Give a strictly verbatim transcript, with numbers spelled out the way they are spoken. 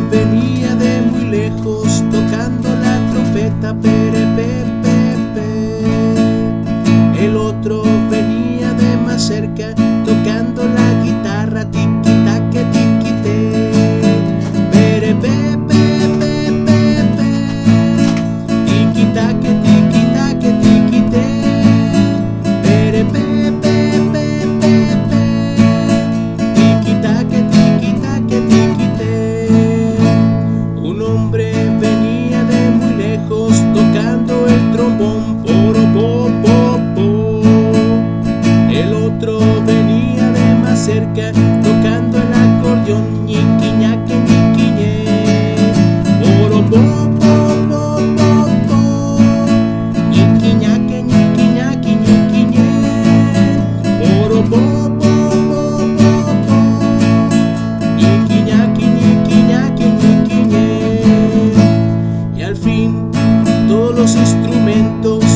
venía de muy lejos tocando la trompeta, pere, pe, pe, pe. El otro venía de más cerca tocando la guitarra, tiki taque, tiki te, pere, pe, pe, pe, pe, pe. Tiki taque, tiki taque, tiki te, pere, pe, pe, pe, pe, pe. Tiki taque, tiki taque, tiki te. Un hombre venía de muy lejos tocando el trombón, poro, po, po, po. El otro venía de más cerca tocando el acordeón, ñiqui, ñaque, ñiqui, ñe. Poro, po, po, po, po, po. Ñiqui, ñaque, ñiqui, ñaqui, ñiqui, ñe. Poro, po, po, po, po, po. Ñiqui, ñaqui, ñiqui, ñaqui, ñiqui, ñe. Y al fin todos los instrumentos